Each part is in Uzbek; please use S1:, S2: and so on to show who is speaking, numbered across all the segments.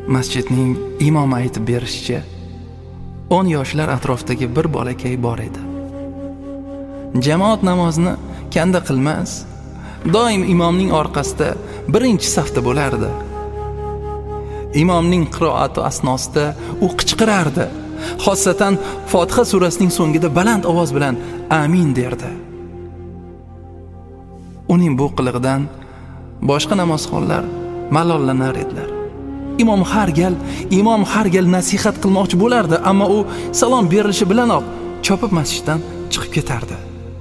S1: Masjidning imomi aytib berishicha 10 yoshlar atrofidagi bir bolakay bor edi. Jamoat namozini kanda qilmas, doim imomning orqasida birinchi safda bo'lardi. Imomning qiroati asnosida u qichqirardi. Xossatan Fotiha surasining so'ngida baland ovoz bilan amin derdi. Uning bu qilig'idan boshqa namozxonlar malollanar edilar. Imom har gal nasihat qilmoqchi bo'lardi, ammo u salom berilishi bilanoq chopib masjiddan chiqib ketardi.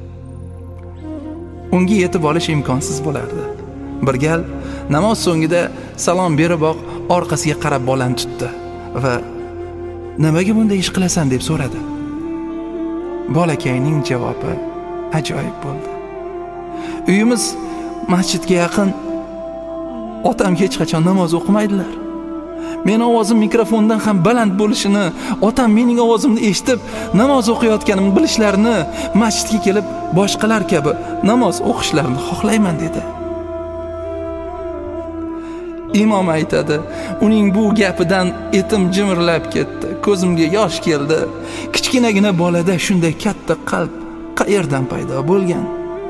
S1: Unga yetib olish imkonsiz bo'lardi. Bir gal namoz so'ngida salom beriboq orqasiga qarab bolani tutdi va "Nimaga bunday ish qilasan?" deb so'radi. Bolakayning javobi ajoyib bo'ldi. Uyimiz masjidga yaqin. Otam hech qachon namoz o'qimaydilar. Men ovozim mikrofondan ham baland bo'lishini, otam mening ovozimni eshitib namoz o'qiyotganimni bilishlarini, masjidga kelib boshqalar kabi namoz o'qishlarini xohlayman dedi. Imom aytadi, uning bu gapidan etim jimirlab ketdi, ko'zimga yosh keldi. Kichkinagina bolada shunday katta qalb qayerdan paydo bo'lgan?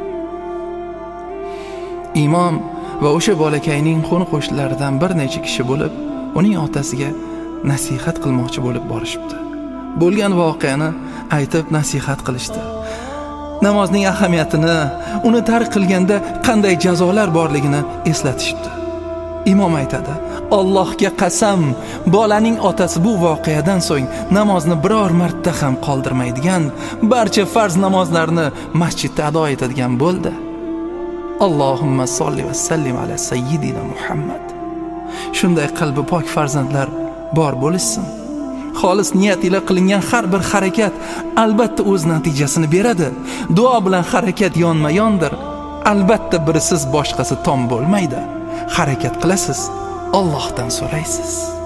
S1: Imom va o'sha bolakayning qo'ni-qo'shnilaridan bir necha kishi bo'lib, uning otasiga nasihat qilmoqchi bo'lib borishibdi. Bo'lgan voqeani aytib nasihat qilishdi. Namozning ahamiyatini, uni tark qilganda qanday jazolar borligini eslatishibdi. Imom aytadi, Allohga qasam, bolaning otasi bu voqeadan so'ng namozni biror marta ham qoldirmaydigan, barcha farz namozlarni masjidda ado etadigan bo'ldi. Allohumma solli va sallim ala sayyidina Muhammad. Shunday qalbi pok farzandlar bor bo'lishsin. Xolis niyat ila qilingan har bir harakat albatta o'z natijasini beradi. Duo bilan harakat yonma-yondir. Albatta birisiz boshqasi tom bo'lmaydi. Harakat qilasiz, Allohdan so'raysiz.